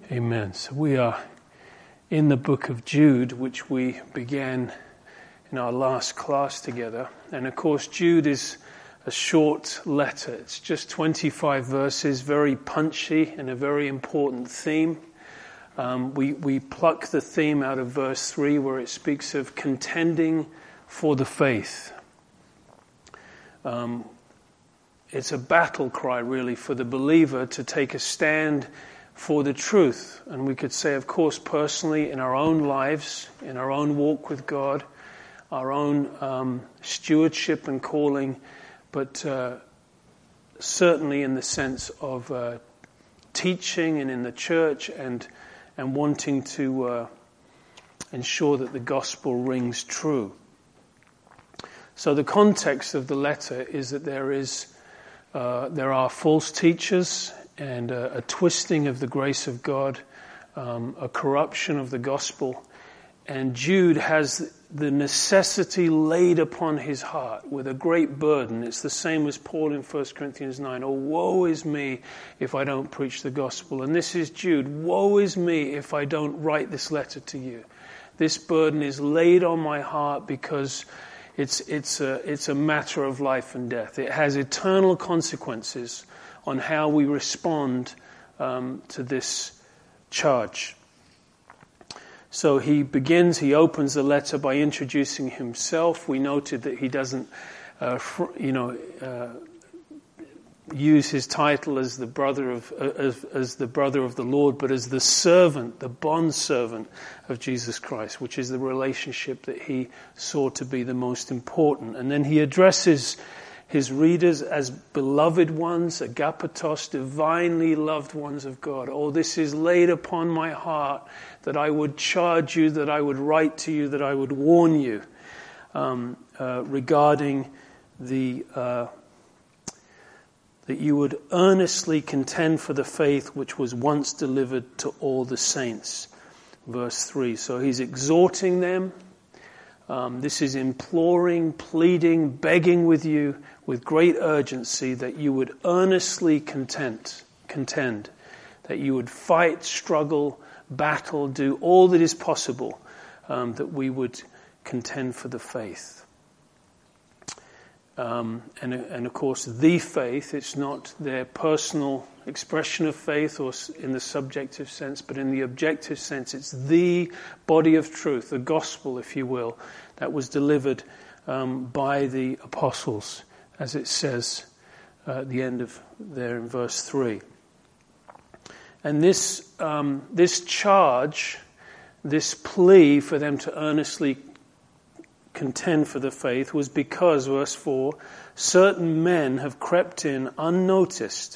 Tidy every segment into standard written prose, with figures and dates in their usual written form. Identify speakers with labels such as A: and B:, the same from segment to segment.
A: Amen. So we are in the book of Jude, which we began in our last class together. And of course, Jude is a short letter. It's just 25 verses, very punchy and a very important theme. We pluck the theme out of verse 3 where it speaks of contending for the faith. It's a battle cry, really, for the believer to take a stand for the truth. And we could say, of course, personally, in our own lives, in our own walk with God, our own stewardship and calling, but certainly in the sense of teaching and in the church and wanting to ensure that the gospel rings true. So the context of the letter is that there are false teachers and a twisting of the grace of God, a corruption of the gospel. And Jude has the necessity laid upon his heart with a great burden. It's the same as Paul in 1 Corinthians 9. Oh, woe is me if I don't preach the gospel. And this is Jude. Woe is me if I don't write this letter to you. This burden is laid on my heart because it's a matter of life and death. It has eternal consequences on how we respond to this charge. So he opens the letter by introducing himself. We noted that he doesn't, use his title as the brother of the Lord, but as the servant, the bond servant of Jesus Christ, which is the relationship that he saw to be the most important. And then he addresses his readers as beloved ones, agapetos, divinely loved ones of God. Oh, this is laid upon my heart that I would charge you, that I would write to you, that I would warn you regarding that you would earnestly contend for the faith which was once delivered to all the saints. Verse 3. So he's exhorting them. This is imploring, pleading, begging with you with great urgency that you would earnestly contend, that you would fight, struggle, battle, do all that is possible, that we would contend for the faith. And of course, the faith, it's not their personal expression of faith or in the subjective sense, but in the objective sense, it's the body of truth, the gospel, if you will, that was delivered by the apostles, as it says at the end of there in verse 3. And this charge, this plea for them to earnestly contend for the faith was because, verse 4, certain men have crept in unnoticed,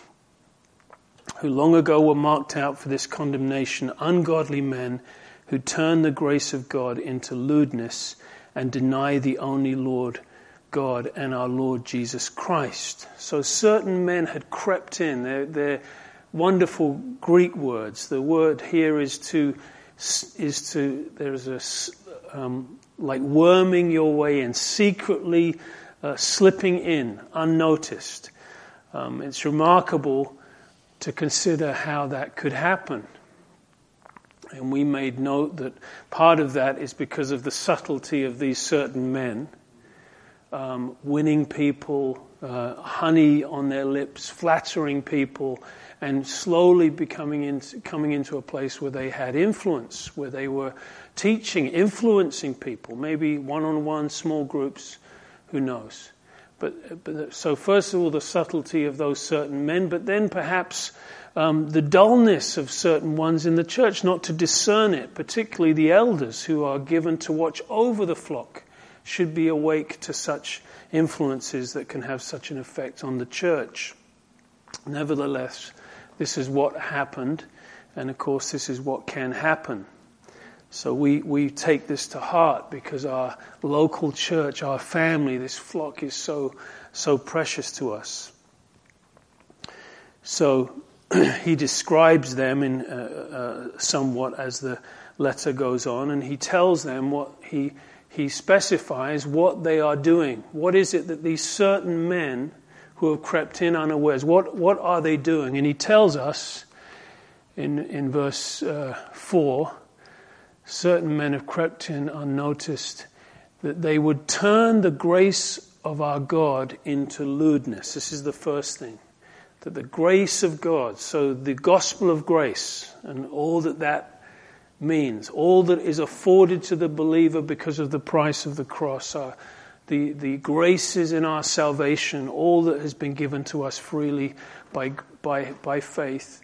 A: who long ago were marked out for this condemnation, ungodly men who turn the grace of God into lewdness and deny the only Lord God and our Lord Jesus Christ. So certain men had crept in. They're wonderful Greek words. The word here is to there's a like worming your way in, secretly slipping in, unnoticed. It's remarkable to consider how that could happen. And we made note that part of that is because of the subtlety of these certain men, winning people, honey on their lips, flattering people, and slowly coming into a place where they had influence, where they were teaching, influencing people, maybe one-on-one, small groups, who knows. But so first of all, the subtlety of those certain men, but then perhaps the dullness of certain ones in the church, not to discern it, particularly the elders who are given to watch over the flock, should be awake to such influences that can have such an effect on the church. Nevertheless, this is what happened, and of course this is what can happen. So we take this to heart because our local church, our family, this flock is so precious to us. So he describes them in somewhat as the letter goes on, and he tells them what he specifies what they are doing. What is it that these certain men who have crept in unawares, what are they doing? And he tells us in verse 4, certain men have crept in unnoticed, that they would turn the grace of our God into lewdness. This is the first thing. That the grace of God, so the gospel of grace and all that means, all that is afforded to the believer because of the price of the cross, the graces in our salvation, all that has been given to us freely by faith,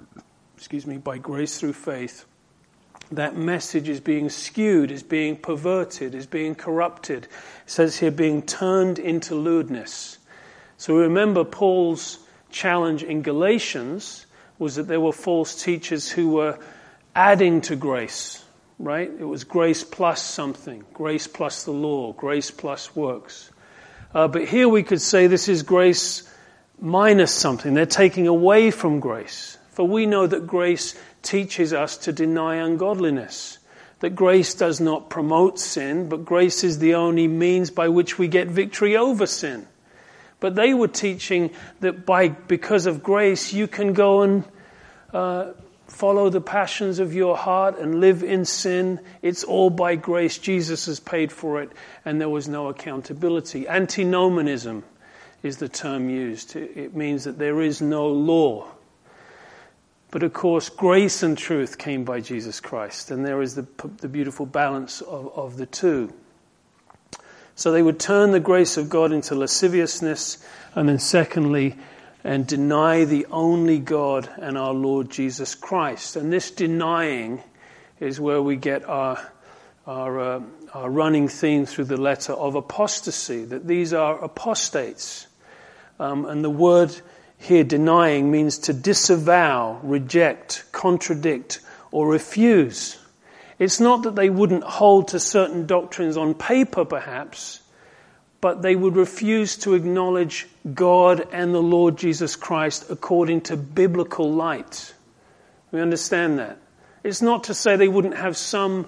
A: by grace through faith, that message is being skewed, is being perverted, is being corrupted. It says here, being turned into lewdness. So remember, Paul's challenge in Galatians was that there were false teachers who were adding to grace, right? It was grace plus something, grace plus the law, grace plus works. But here we could say this is grace minus something. They're taking away from grace. For we know that grace teaches us to deny ungodliness. That grace does not promote sin, but grace is the only means by which we get victory over sin. But they were teaching that because of grace you can go and follow the passions of your heart and live in sin. It's all by grace. Jesus has paid for it, and there was no accountability. Antinomianism is the term used. It means that there is no law. But of course, grace and truth came by Jesus Christ, and there is the beautiful balance of the two. So they would turn the grace of God into lasciviousness, and then secondly, and deny the only God and our Lord Jesus Christ. And this denying is where we get our running theme through the letter of apostasy, that these are apostates. And the word here, denying, means to disavow, reject, contradict, or refuse. It's not that they wouldn't hold to certain doctrines on paper, perhaps, but they would refuse to acknowledge God and the Lord Jesus Christ according to biblical light. We understand that. It's not to say they wouldn't have some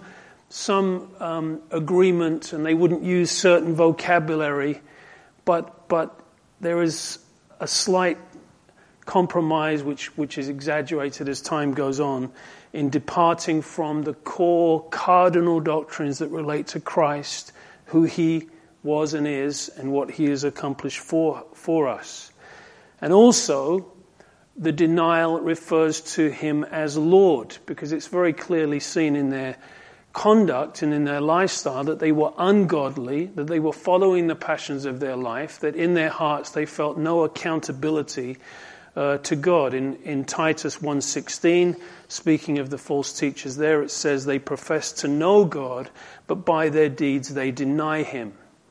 A: agreement and they wouldn't use certain vocabulary, but there is a slight compromise which is exaggerated as time goes on in departing from the core cardinal doctrines that relate to Christ, who he was and is, and what he has accomplished for us. And also, the denial refers to him as Lord, because it's very clearly seen in their conduct and in their lifestyle that they were ungodly, that they were following the passions of their life, that in their hearts they felt no accountability to God. In Titus 1:16, speaking of the false teachers there, it says they profess to know God, but by their deeds they deny him.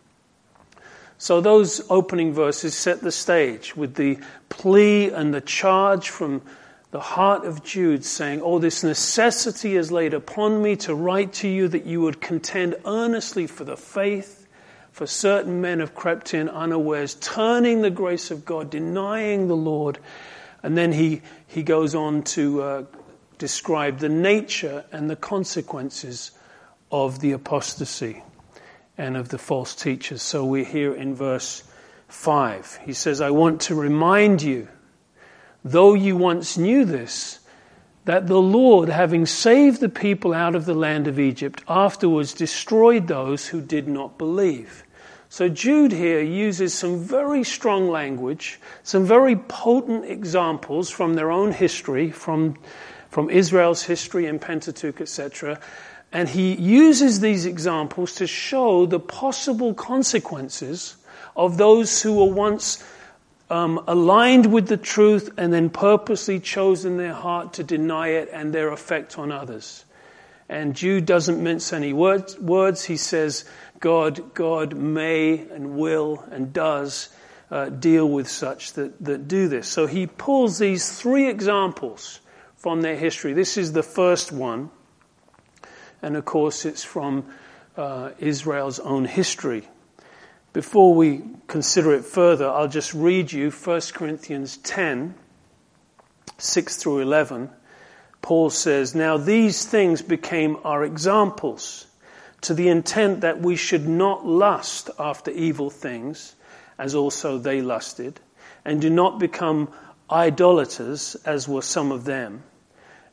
A: So those opening verses set the stage with the plea and the charge from the heart of Jude saying, "Oh, this necessity is laid upon me to write to you that you would contend earnestly for the faith, for certain men have crept in unawares, turning the grace of God, denying the Lord." And then he goes on to describe the nature and the consequences of the apostasy and of the false teachers. So we're here in verse 5. He says, "I want to remind you, though you once knew this, that the Lord, having saved the people out of the land of Egypt, afterwards destroyed those who did not believe." So Jude here uses some very strong language, some very potent examples from their own history, from Israel's history in Pentateuch, etc. And he uses these examples to show the possible consequences of those who were once aligned with the truth and then purposely chose in their heart to deny it and their effect on others. And Jude doesn't mince any words. He says God may and will and does deal with such that do this. So he pulls these three examples from their history. This is the first one. And of course it's from Israel's own history. Before we consider it further, I'll just read you 1 Corinthians 10, 6 through 11. Paul says, "Now these things became our examples, to the intent that we should not lust after evil things, as also they lusted, and do not become idolaters, as were some of them.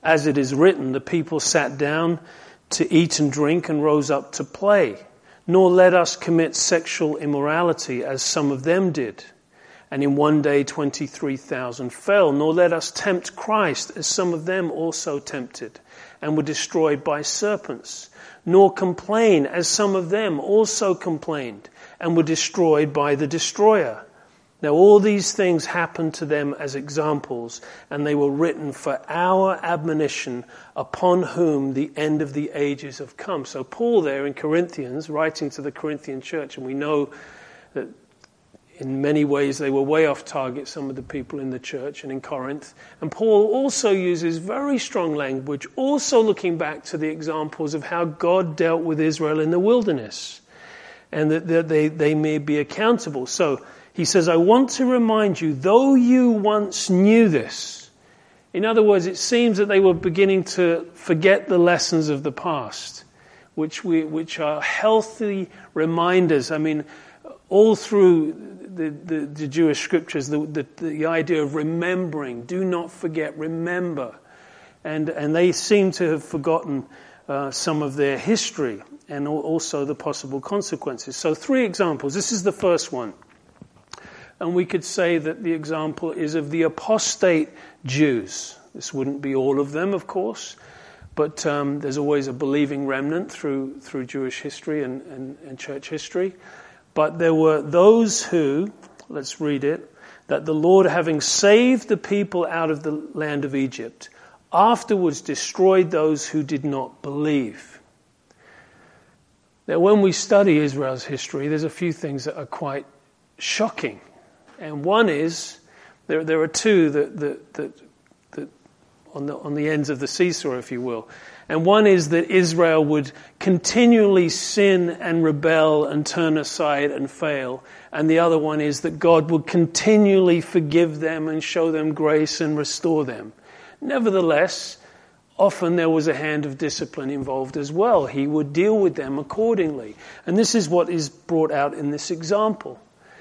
A: As it is written, the people sat down to eat and drink and rose up to play. Nor let us commit sexual immorality as some of them did. And in one day 23,000 fell. Nor let us tempt Christ as some of them also tempted and were destroyed by serpents. Nor complain as some of them also complained and were destroyed by the destroyer. Now all these things happened to them as examples, and they were written for our admonition, upon whom the end of the ages have come. So Paul there in Corinthians, writing to the Corinthian church, and we know that in many ways they were way off target, some of the people in the church and in Corinth. And Paul also uses very strong language, also looking back to the examples of how God dealt with Israel in the wilderness, and that they may be accountable. So he says, I want to remind you, though you once knew this. In other words, it seems that they were beginning to forget the lessons of the past, which are healthy reminders. I mean, all through the Jewish scriptures, the idea of remembering, do not forget, remember. And they seem to have forgotten some of their history and also the possible consequences. So 3 examples. This is the first one. And we could say that the example is of the apostate Jews. This wouldn't be all of them, of course, but there's always a believing remnant through Jewish history and church history. But there were those who, let's read it, that the Lord, having saved the people out of the land of Egypt, afterwards destroyed those who did not believe. Now, when we study Israel's history, there's a few things that are quite shocking. And one is, there are 2 that on the ends of the seesaw, if you will. And one is that Israel would continually sin and rebel and turn aside and fail. And the other one is that God would continually forgive them and show them grace and restore them. Nevertheless, often there was a hand of discipline involved as well. He would deal with them accordingly. And this is what is brought out in this example.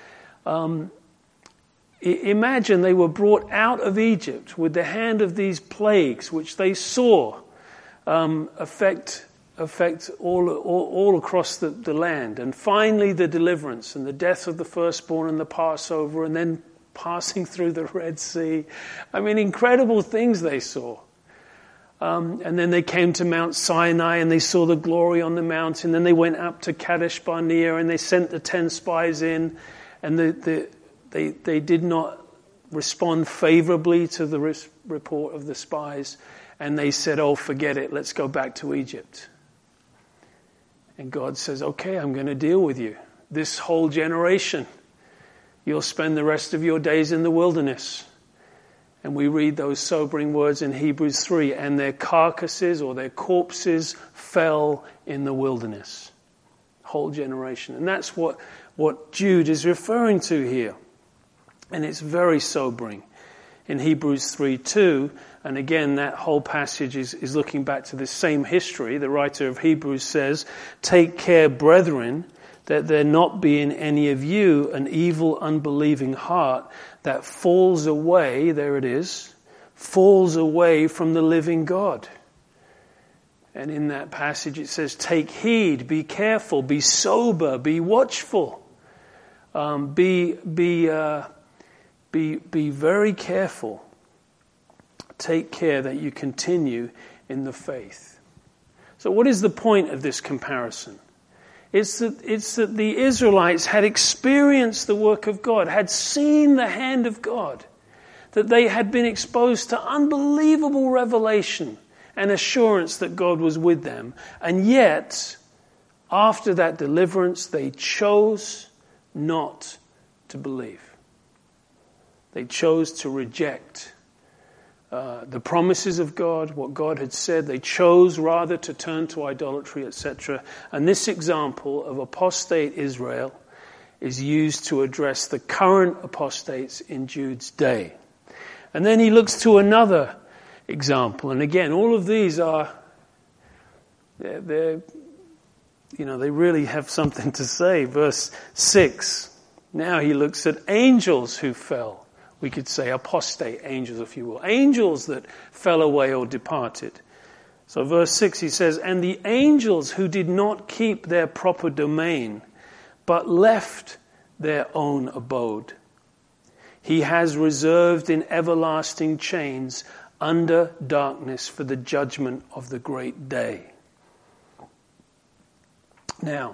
A: Imagine they were brought out of Egypt with the hand of these plagues, which they saw affect all across the land. And finally the deliverance and the death of the firstborn and the Passover, and then passing through the Red Sea. I mean, incredible things they saw. And then they came to Mount Sinai and they saw the glory on the mountain. Then they went up to Kadesh Barnea and they sent the 10 spies in, and they did not respond favorably to the report of the spies. And they said, oh, forget it, let's go back to Egypt. And God says, okay, I'm going to deal with you. This whole generation, you'll spend the rest of your days in the wilderness. And we read those sobering words in Hebrews 3, and their carcasses or their corpses fell in the wilderness. Whole generation. And that's what Jude is referring to here. And it's very sobering. In Hebrews 3:2, and again that whole passage is looking back to the same history. The writer of Hebrews says, take care, brethren, that there not be in any of you an evil, unbelieving heart that falls away, there it is, falls away from the living God. And in that passage it says, take heed, be careful, be sober, be watchful, be very careful. Take care that you continue in the faith. So what is the point of this comparison? It's that the Israelites had experienced the work of God, had seen the hand of God, that they had been exposed to unbelievable revelation and assurance that God was with them. And yet, after that deliverance, they chose not to believe. They chose to reject the promises of God, what God had said. They chose rather to turn to idolatry, etc. And this example of apostate Israel is used to address the current apostates in Jude's day. And then he looks to another example. And again, all of these are, they really have something to say. Verse 6, now he looks at angels who fell. We could say apostate angels, if you will. Angels that fell away or departed. So verse 6, he says, and the angels who did not keep their proper domain, but left their own abode, he has reserved in everlasting chains under darkness for the judgment of the great day. Now,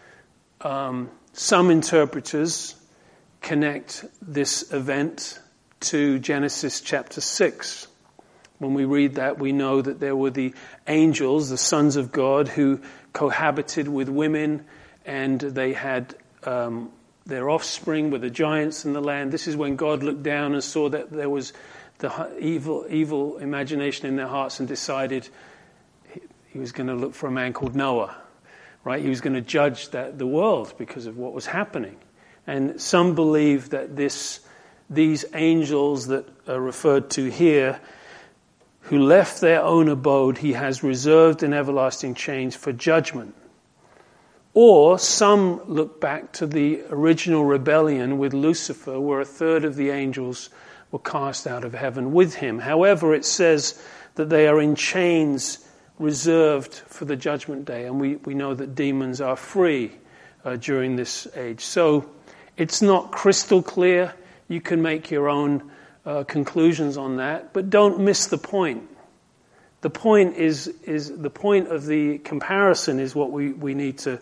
A: some interpreters connect this event to Genesis chapter 6. When we read that, we know that there were the angels, the sons of God, who cohabited with women, and they had their offspring were the giants in the land. This is when God looked down and saw that there was the evil imagination in their hearts and decided he was going to look for a man called Noah. Right? He was going to judge the world because of what was happening. And some believe that these angels that are referred to here, who left their own abode, he has reserved in everlasting chains for judgment. Or some look back to the original rebellion with Lucifer, where a third of the angels were cast out of heaven with him. However, it says that they are in chains reserved for the judgment day, and we know that demons are free during this age. So it's not crystal clear. You can make your own conclusions on that, but don't miss the point. The point is the point of the comparison is what we need to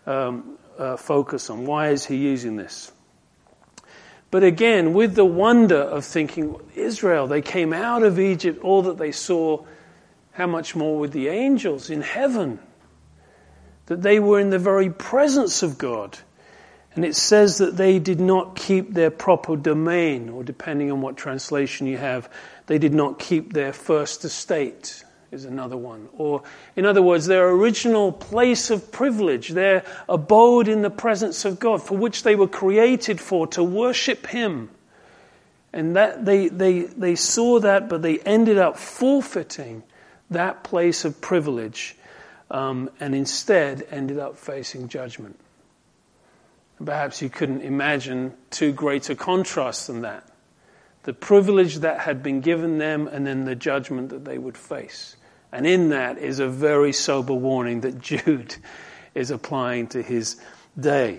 A: focus on. Why is he using this? But again, with the wonder of thinking, Israel, they came out of Egypt, all that they saw. How much more with the angels in heaven? That they were in the very presence of God. And it says that they did not keep their proper domain, or depending on what translation you have, they did not keep their first estate, is another one. Or, in other words, their original place of privilege, their abode in the presence of God, for which they were created for, to worship Him. And that they saw that, but they ended up forfeiting that place of privilege, and instead ended up facing judgment. Perhaps you couldn't imagine too great a contrast than that. The privilege that had been given them, and then the judgment that they would face. And in that is a very sober warning that Jude is applying to his day.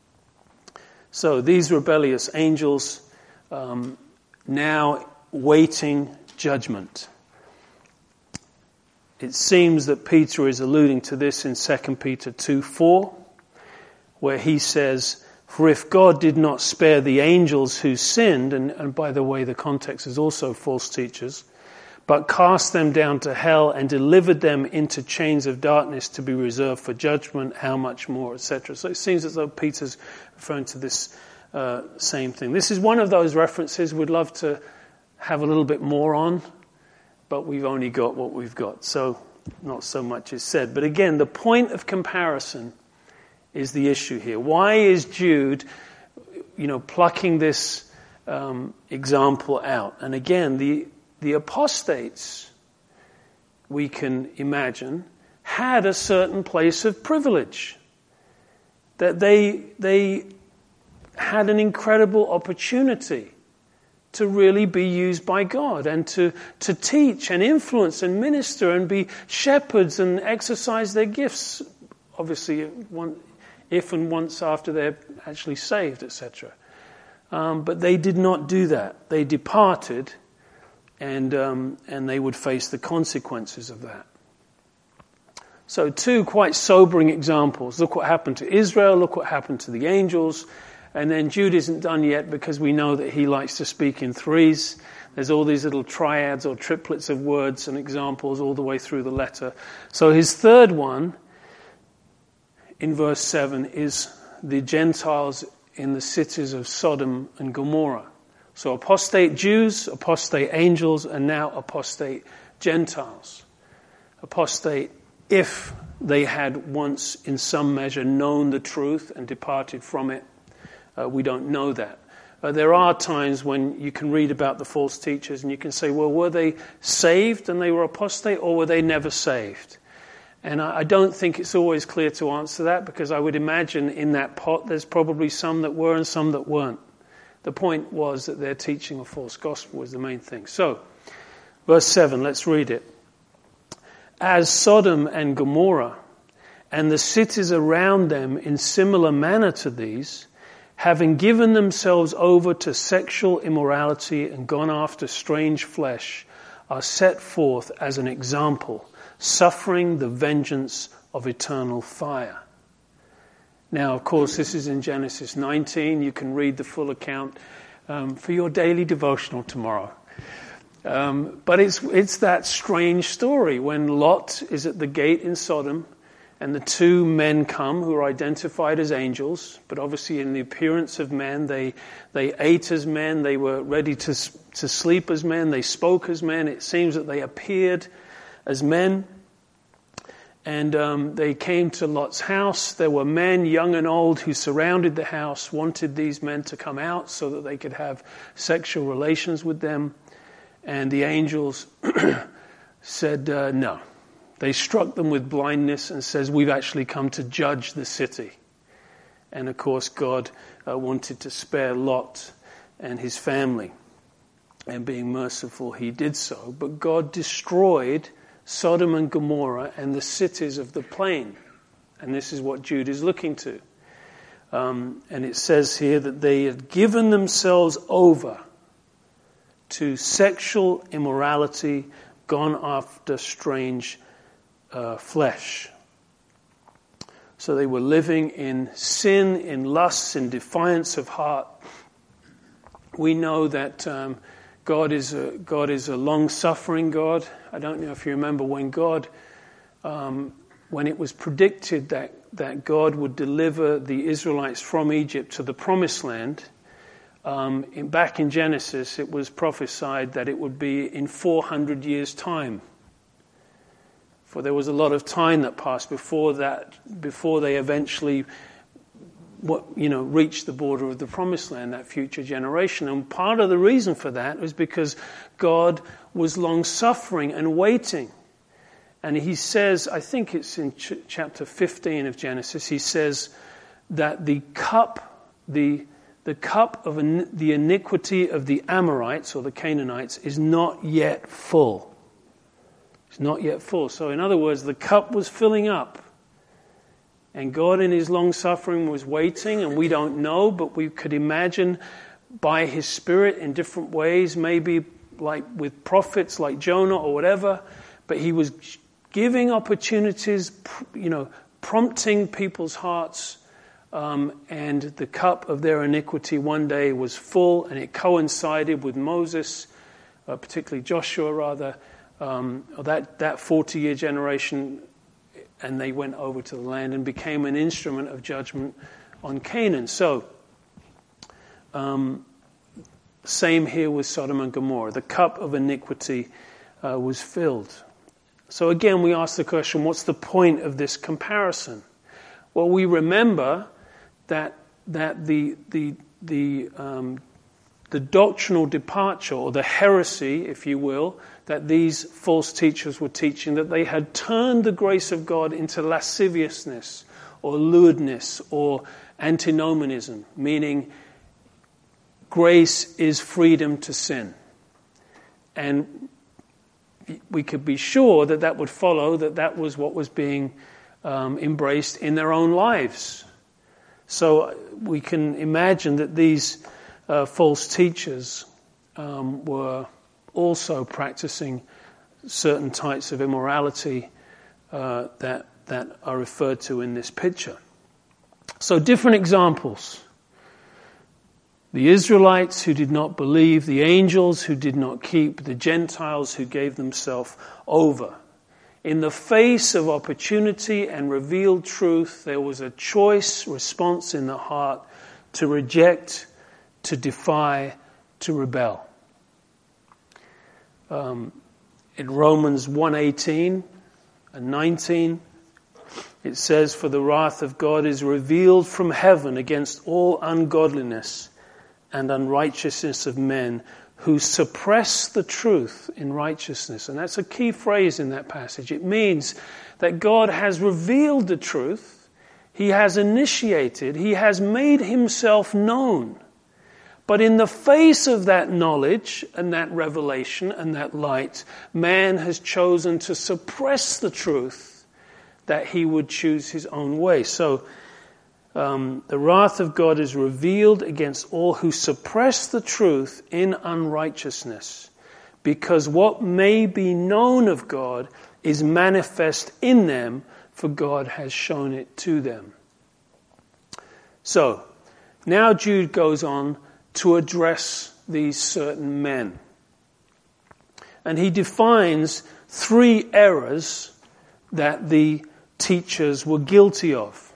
A: So these rebellious angels now waiting judgment. It seems that Peter is alluding to this in 2 Peter 2:4, where he says, for if God did not spare the angels who sinned, and by the way, the context is also false teachers, but cast them down to hell and delivered them into chains of darkness to be reserved for judgment, how much more, etc. So it seems as though Peter's referring to this same thing. This is one of those references we'd love to have a little bit more on, but we've only got what we've got, so not so much is said. But again, the point of comparison is the issue here. Why is Jude, plucking this example out? And again, the apostates, we can imagine, had a certain place of privilege. That they had an incredible opportunity to really be used by God and to teach and influence and minister and be shepherds and exercise their gifts, obviously if and once after they're actually saved, etc. But they did not do that. They departed, and they would face the consequences of that. So 2 quite sobering examples. Look what happened to Israel, look what happened to the angels. And then Jude isn't done yet, because we know that he likes to speak in threes. There's all these little triads or triplets of words and examples all the way through the letter. So his third one, in verse 7, is the Gentiles in the cities of Sodom and Gomorrah. So apostate Jews, apostate angels, and now apostate Gentiles. Apostate if they had once in some measure known the truth and departed from it. We don't know that. There are times when you can read about the false teachers and you can say, well, were they saved and they were apostate, or were they never saved? And I don't think it's always clear to answer that, because I would imagine in that pot there's probably some that were and some that weren't. The point was that they're teaching a false gospel was the main thing. So, verse 7, let's read it. As Sodom and Gomorrah and the cities around them in similar manner to these, having given themselves over to sexual immorality and gone after strange flesh, are set forth as an example, suffering the vengeance of eternal fire. Now, of course, this is in Genesis 19. You can read the full account for your daily devotional tomorrow. But it's that strange story when Lot is at the gate in Sodom and the two men come who are identified as angels, but obviously in the appearance of men. They ate as men, they were ready to sleep as men, they spoke as men. It seems that they appeared as men. And they came to Lot's house. There were men, young and old, who surrounded the house, wanted these men to come out so that they could have sexual relations with them. And the angels said no. They struck them with blindness and says, we've actually come to judge the city. And of course God wanted to spare Lot and his family. And being merciful, he did so. But God destroyed Sodom and Gomorrah and the cities of the plain. And this is what Jude is looking to. And it says here that they had given themselves over to sexual immorality, gone after strange flesh. So they were living in sin, in lust, in defiance of heart. We know that God is a long-suffering God. I don't know if you remember when when it was predicted that God would deliver the Israelites from Egypt to the Promised Land. Back in Genesis, it was prophesied that it would be in 400 years' time. For there was a lot of time that passed before they eventually reached the border of the Promised Land, that future generation. And part of the reason for that was because God was long-suffering and waiting. And he says, I think it's in chapter 15 of Genesis, he says that the cup of the iniquity of the Amorites or the Canaanites is not yet full. It's not yet full. So in other words, the cup was filling up. And God in his long-suffering was waiting, and we don't know, but we could imagine by his Spirit in different ways, maybe like with prophets like Jonah or whatever, but he was giving opportunities, prompting people's hearts, and the cup of their iniquity one day was full, and it coincided with Moses, particularly Joshua that 40-year generation, and they went over to the land and became an instrument of judgment on Canaan. So, same here with Sodom and Gomorrah. The cup of iniquity was filled. So again, we ask the question, what's the point of this comparison? Well, we remember that the doctrinal departure, or the heresy, if you will, that these false teachers were teaching, that they had turned the grace of God into lasciviousness or lewdness or antinomianism, meaning grace is freedom to sin. And we could be sure that would follow that was what was being embraced in their own lives. So we can imagine that these false teachers were also practicing certain types of immorality that are referred to in this picture. So different examples. The Israelites who did not believe, the angels who did not keep, the Gentiles who gave themselves over. In the face of opportunity and revealed truth, there was a choice response in the heart to reject, to defy, to rebel. In Romans 1:18 and 19, it says, "For the wrath of God is revealed from heaven against all ungodliness and unrighteousness of men who suppress the truth in righteousness." And that's a key phrase in that passage. It means that God has revealed the truth, he has initiated, he has made himself known, But in the face of that knowledge and that revelation and that light, man has chosen to suppress the truth that he would choose his own way. So the wrath of God is revealed against all who suppress the truth in unrighteousness, because what may be known of God is manifest in them, for God has shown it to them. So, now Jude goes on to address these certain men. And he defines 3 errors that the teachers were guilty of.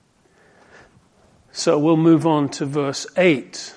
A: So we'll move on to verse 8.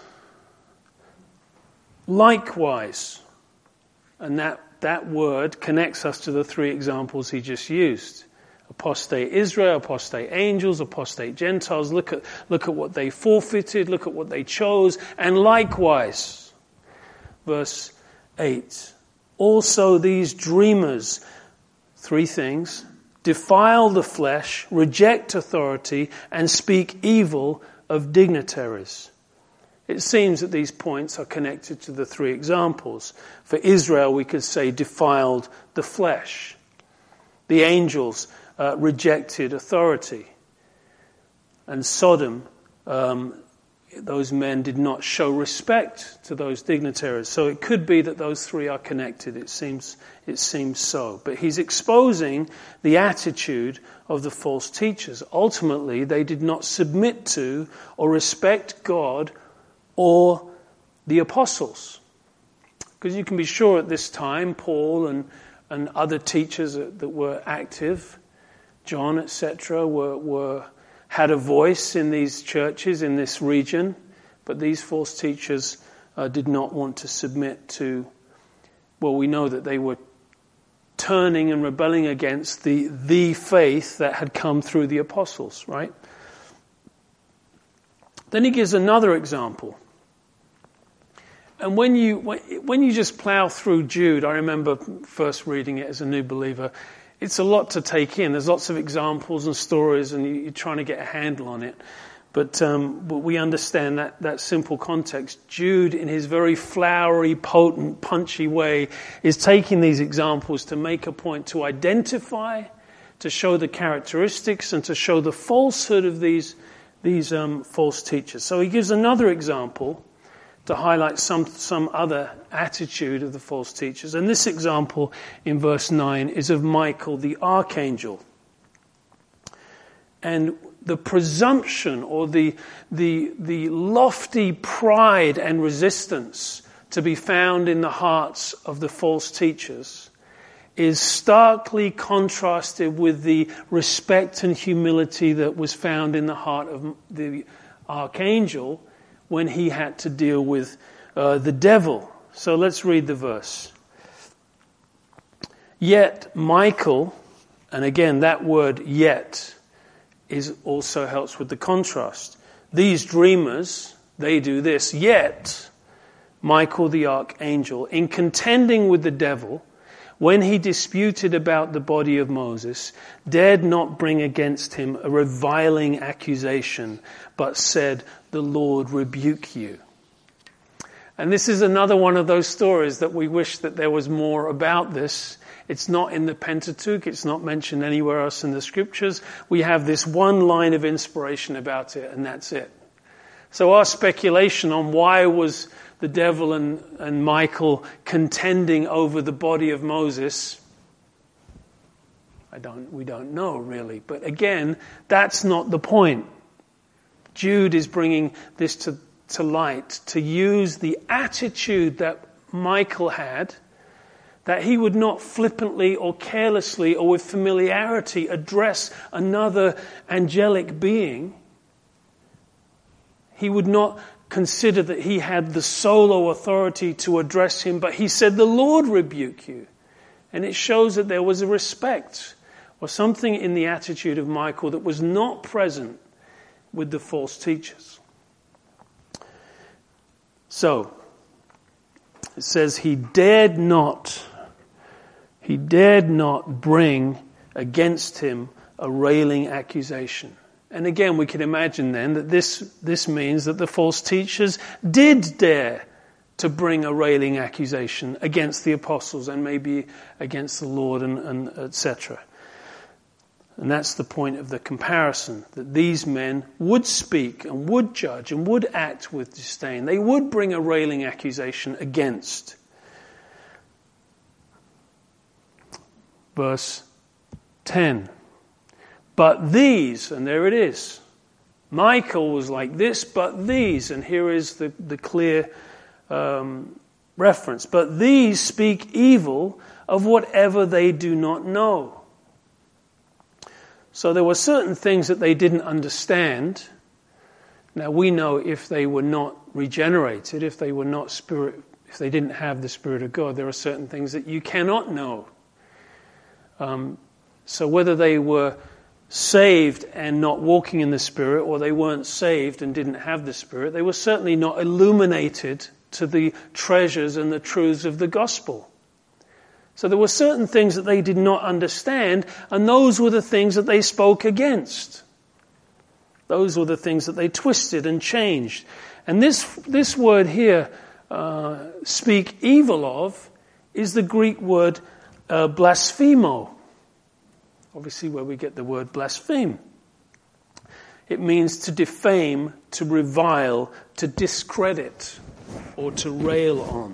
A: Likewise, and that word connects us to the 3 examples he just used. Apostate Israel, apostate angels, apostate Gentiles. Look at what they forfeited, look at what they chose. And likewise, verse 8, also these dreamers, 3 things, defile the flesh, reject authority, and speak evil of dignitaries. It seems that these points are connected to the 3 examples. For Israel, we could say defiled the flesh. The angels rejected authority. And Sodom, those men did not show respect to those dignitaries. So it could be that those 3 are connected. It seems so. But he's exposing the attitude of the false teachers. Ultimately, they did not submit to or respect God or the apostles. Because you can be sure at this time, Paul and other teachers that were active, John, etc., had a voice in these churches, in this region, but these false teachers did not want to submit to, well, we know that they were turning and rebelling against the faith that had come through the apostles, right? Then he gives another example. And when you just plow through Jude, I remember first reading it as a new believer, it's a lot to take in. There's lots of examples and stories, and you're trying to get a handle on it. But we understand that simple context. Jude, in his very flowery, potent, punchy way, is taking these examples to make a point, to identify, to show the characteristics, and to show the falsehood of these false teachers. So he gives another example to highlight some other attitude of the false teachers. And this example in verse 9 is of Michael the archangel. And the presumption or the lofty pride and resistance to be found in the hearts of the false teachers is starkly contrasted with the respect and humility that was found in the heart of the archangel when he had to deal with the devil. So let's read the verse. Yet Michael, and again that word yet also helps with the contrast. These dreamers, they do this. Yet Michael the archangel, in contending with the devil, when he disputed about the body of Moses, dared not bring against him a reviling accusation, but said, "The Lord rebuke you." And this is another one of those stories that we wish that there was more about this. It's not in the Pentateuch. It's not mentioned anywhere else in the scriptures. We have this one line of inspiration about it, and that's it. So our speculation on why was the devil and Michael contending over the body of Moses, we don't know really. But again, that's not the point. Jude is bringing this to light, to use the attitude that Michael had, that he would not flippantly or carelessly or with familiarity address another angelic being. He would not consider that he had the solo authority to address him, but he said, "The Lord rebuke you." And it shows that there was a respect or something in the attitude of Michael that was not present with the false teachers. So, it says he dared not bring against him a railing accusation. And again, we can imagine then that this means that the false teachers did dare to bring a railing accusation against the apostles and maybe against the Lord and etc. And that's the point of the comparison, that these men would speak and would judge and would act with disdain. They would bring a railing accusation against. Verse 10. But these, and there it is. Michael was like this, but these, and here is the clear reference. But these speak evil of whatever they do not know. So there were certain things that they didn't understand. Now we know if they were not regenerated, if they were not if they didn't have the Spirit of God, there are certain things that you cannot know. So whether they were saved and not walking in the Spirit, or they weren't saved and didn't have the Spirit, they were certainly not illuminated to the treasures and the truths of the gospel. So there were certain things that they did not understand, and those were the things that they spoke against. Those were the things that they twisted and changed. And this word here, speak evil of, is the Greek word blasphemo. Obviously where we get the word blaspheme. It means to defame, to revile, to discredit, or to rail on.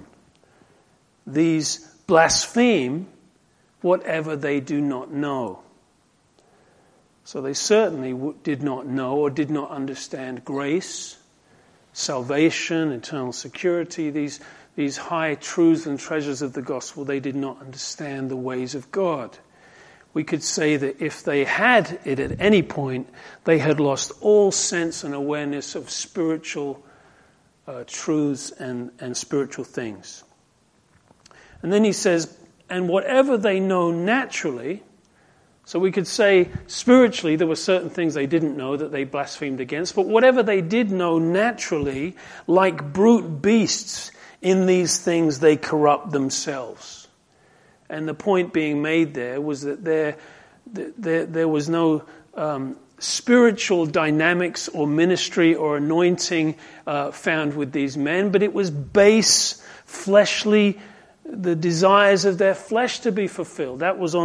A: These blaspheme whatever they do not know. So they certainly did not know or did not understand grace, salvation, eternal security, these high truths and treasures of the gospel. They did not understand the ways of God. We could say that if they had it at any point, they had lost all sense and awareness of spiritual truths and spiritual things. And then he says, and whatever they know naturally, so we could say spiritually there were certain things they didn't know that they blasphemed against, but whatever they did know naturally, like brute beasts, in these things they corrupt themselves. And the point being made there was that there was no spiritual dynamics or ministry or anointing found with these men, but it was base, fleshly, the desires of their flesh to be fulfilled. That was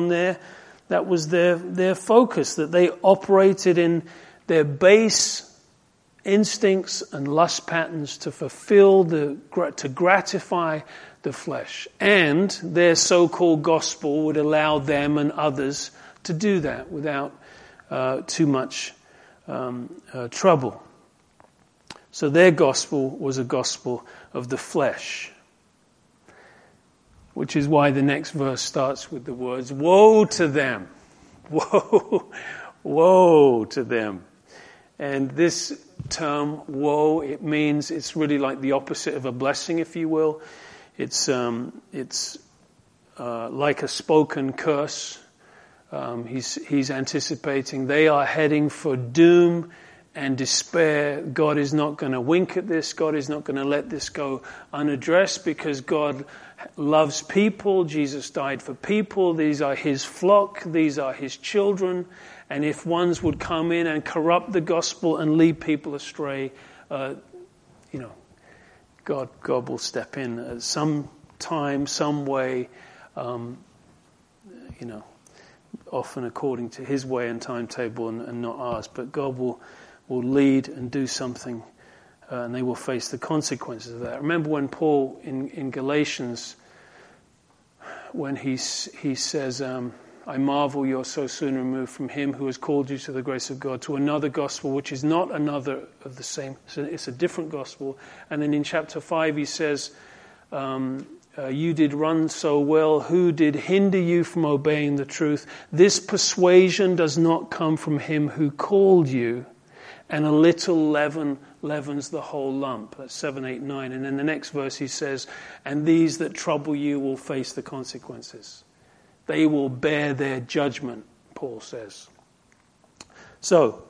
A: their focus, that they operated in their base instincts and lust patterns to fulfill to gratify the flesh. And their so-called gospel would allow them and others to do that without too much trouble. So their gospel was a gospel of the flesh. Which is why the next verse starts with the words, woe to them. Woe to them. And this term, woe, it's really like the opposite of a blessing, if you will. It's like a spoken curse. He's anticipating they are heading for doom and despair. God is not going to wink at this. God is not going to let this go unaddressed, because God loves people. Jesus died for people. These are his flock. These are his children. And if ones would come in and corrupt the gospel and lead people astray, God will step in at some time, some way, often according to his way and timetable and not ours. But God will lead and do something, and they will face the consequences of that. Remember when Paul in Galatians, when he says, I marvel you're so soon removed from him who has called you to the grace of God, to another gospel, which is not another of the same. So it's a different gospel. And then in chapter 5 he says, you did run so well. Who did hinder you from obeying the truth? This persuasion does not come from him who called you. And a little leaven leavens the whole lump. That's 7, 8, 9. And then the next verse he says, and these that trouble you will face the consequences. They will bear their judgment, Paul says. So,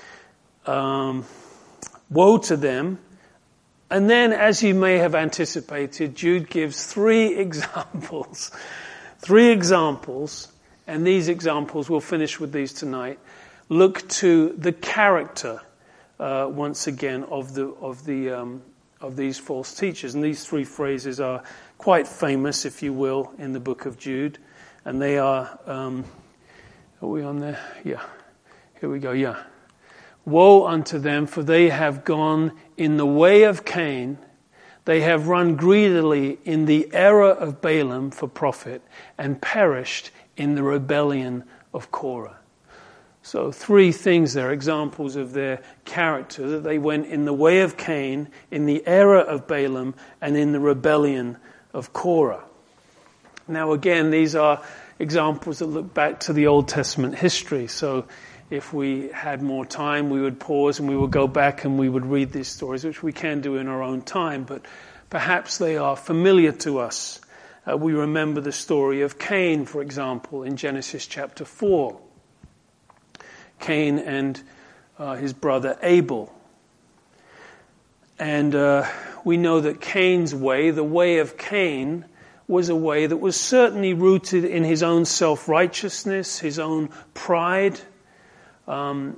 A: woe to them. And then, as you may have anticipated, Jude gives 3 examples. 3 examples, and these examples, we'll finish with these tonight, look to the character once again of these false teachers. And these three phrases are quite famous, if you will, in the book of Jude. And they are, are we on there? Yeah. Here we go, yeah. Woe unto them, for they have gone in the way of Cain. They have run greedily in the error of Balaam for profit, and perished in the rebellion of Korah. So three things there, examples of their character, that they went in the way of Cain, in the error of Balaam, and in the rebellion of Korah. Now again, these are examples that look back to the Old Testament history. So if we had more time, we would pause and we would go back and we would read these stories, which we can do in our own time, but perhaps they are familiar to us. We remember the story of Cain, for example, in Genesis chapter 4. Cain and his brother Abel. And we know that Cain's way, the way of Cain, was a way that was certainly rooted in his own self-righteousness, his own pride. And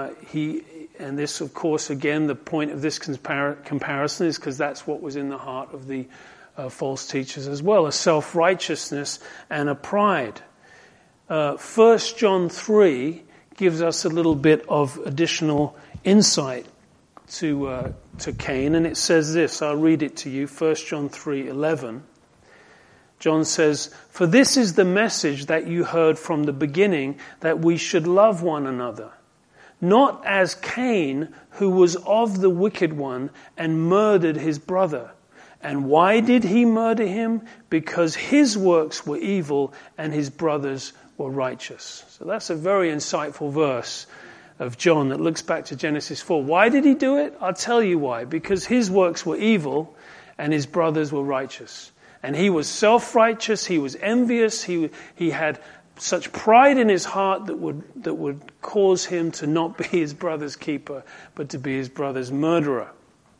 A: this, of course, again, the point of this comparison is because that's what was in the heart of the false teachers as well, a self-righteousness and a pride. 1 John 3 gives us a little bit of additional insight to Cain, and it says this. I'll read it to you. 1 John 3:11. John says, "For this is the message that you heard from the beginning, that we should love one another. Not as Cain, who was of the wicked one and murdered his brother. And why did he murder him? Because his works were evil and his brothers were righteous." So that's a very insightful verse of John that looks back to Genesis 4. Why did he do it? I'll tell you why. Because his works were evil and his brothers were righteous. And he was self-righteous, he was envious, he had such pride in his heart that would cause him to not be his brother's keeper, but to be his brother's murderer.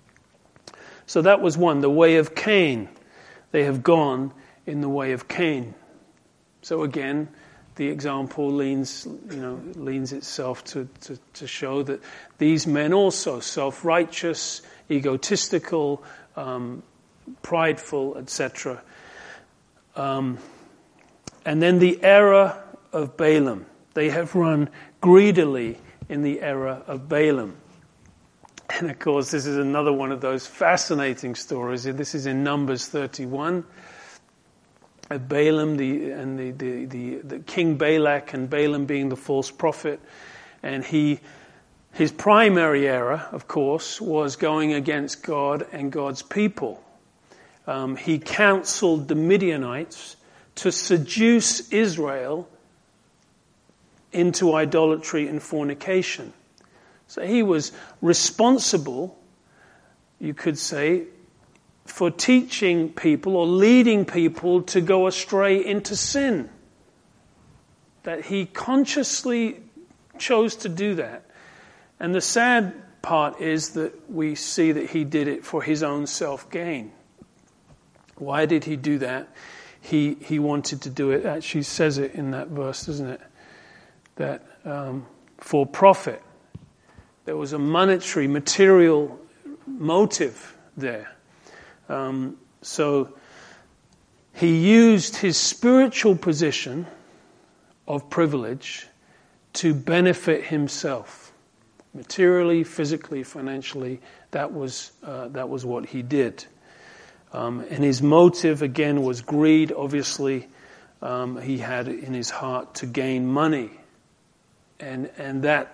A: So that was one, the way of Cain. They have gone in the way of Cain. So again, the example leans itself to show that these men also, self-righteous, egotistical, prideful, etc. And then the error of Balaam. They have run greedily in the error of Balaam. And of course, this is another one of those fascinating stories. This is in Numbers 31. Of Balaam, the King Balak, and Balaam being the false prophet. And his primary error, of course, was going against God and God's people. He counseled the Midianites to seduce Israel into idolatry and fornication. So he was responsible, you could say, for teaching people or leading people to go astray into sin. That he consciously chose to do that. And the sad part is that we see that he did it for his own self-gain. Why did he do that? He wanted to do it, actually says it in that verse, doesn't it? That for profit. There was a monetary, material motive there. So he used his spiritual position of privilege to benefit himself. Materially, physically, financially, that was what he did. And his motive, again, was greed. Obviously, he had in his heart to gain money. And that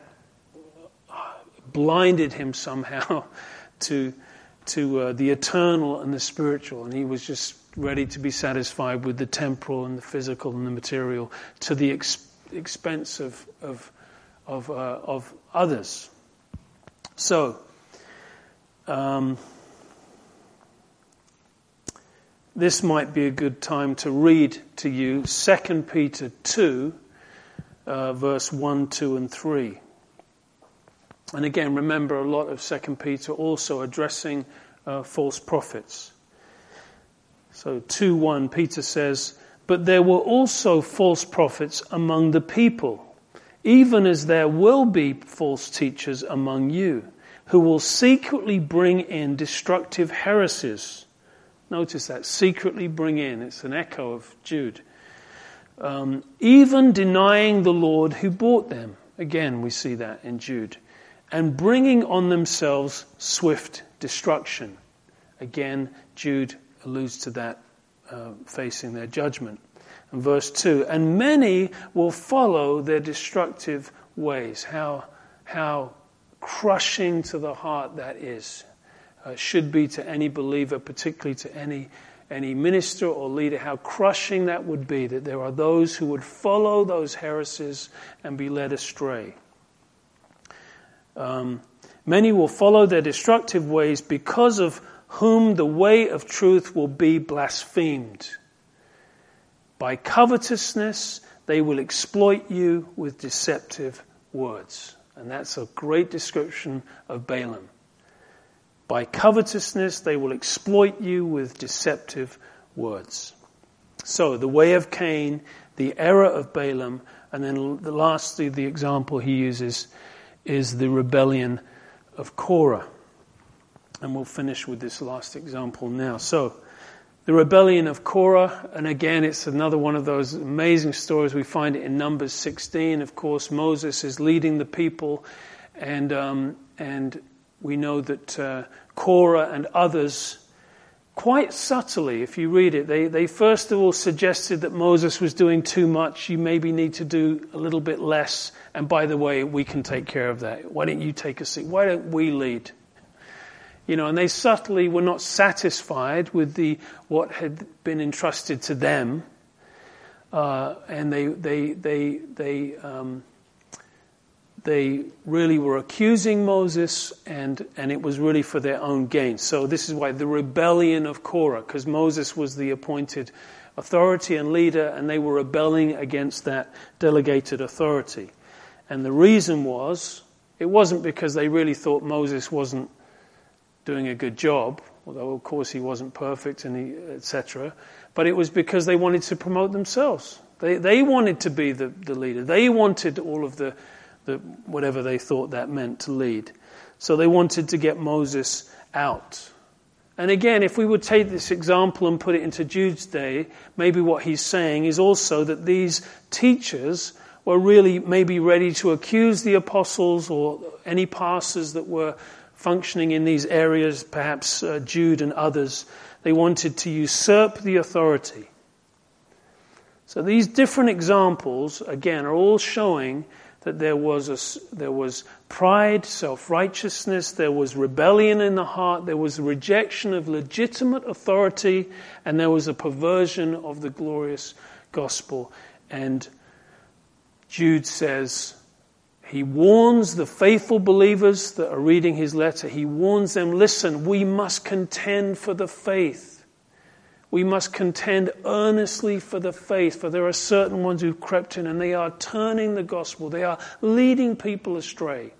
A: blinded him somehow to the eternal and the spiritual. And he was just ready to be satisfied with the temporal and the physical and the material to the expense of others. So, this might be a good time to read to you 2 Peter 2, verse 1, 2 and 3. And again, remember a lot of 2 Peter also addressing false prophets. So 2:1, Peter says, "But there were also false prophets among the people, even as there will be false teachers among you, who will secretly bring in destructive heresies. Notice that, secretly bring in. It's an echo of Jude. Even denying the Lord who bought them. Again, we see that in Jude. And bringing on themselves swift destruction. Again, Jude alludes to that, facing their judgment. And verse 2, and many will follow their destructive ways. How crushing to the heart that is. Should be to any believer, particularly to any minister or leader, how crushing that would be, that there are those who would follow those heresies and be led astray. Many will follow their destructive ways, because of whom the way of truth will be blasphemed. By covetousness they will exploit you with deceptive words. And that's a great description of Balaam. By covetousness they will exploit you with deceptive words. So the way of Cain, the error of Balaam, and then lastly the example he uses is the rebellion of Korah. And we'll finish with this last example now. So the rebellion of Korah, and again it's another one of those amazing stories. We find it in Numbers 16. Of course, Moses is leading the people, and we know that Korah and others, quite subtly, if you read it, they first of all suggested that Moses was doing too much. You maybe need to do a little bit less. And by the way, we can take care of that. Why don't you take a seat? Why don't we lead? And they subtly were not satisfied with what had been entrusted to them, and they really were accusing Moses, and it was really for their own gain. So this is why the rebellion of Korah, because Moses was the appointed authority and leader, and they were rebelling against that delegated authority. And the reason it wasn't because they really thought Moses wasn't doing a good job, although of course he wasn't perfect, and etc. But it was because they wanted to promote themselves. They wanted to be the leader. They wanted all of the whatever they thought that meant to lead. So they wanted to get Moses out. And again, if we would take this example and put it into Jude's day, maybe what he's saying is also that these teachers were really maybe ready to accuse the apostles or any pastors that were functioning in these areas, perhaps Jude and others. They wanted to usurp the authority. So these different examples, again, are all showing that there was pride, self-righteousness, there was rebellion in the heart, there was rejection of legitimate authority, and there was a perversion of the glorious gospel. And Jude says, he warns the faithful believers that are reading his letter, he warns them, listen, we must contend for the faith. We must contend earnestly for the faith, for there are certain ones who've crept in and they are turning the gospel. They are leading people astray.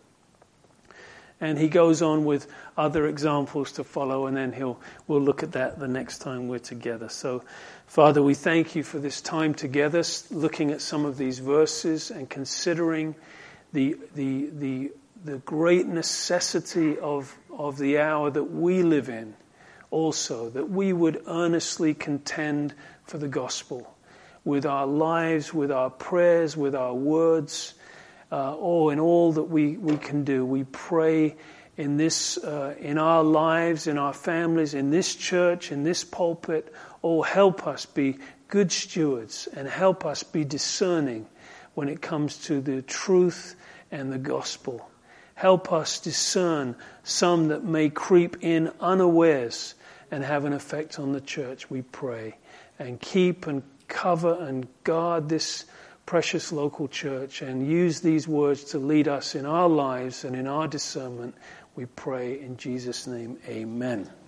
A: And he goes on with other examples to follow, and then we'll look at that the next time we're together. So, Father, we thank you for this time together, looking at some of these verses and considering the great necessity of the hour that we live in. Also, that we would earnestly contend for the gospel with our lives, with our prayers, with our words, in all that we can do. We pray in this, in our lives, in our families, in this church, in this pulpit. Oh, help us be good stewards and help us be discerning when it comes to the truth and the gospel. Help us discern some that may creep in unawares and have an effect on the church, we pray. And keep and cover and guard this precious local church and use these words to lead us in our lives and in our discernment, we pray in Jesus' name, amen.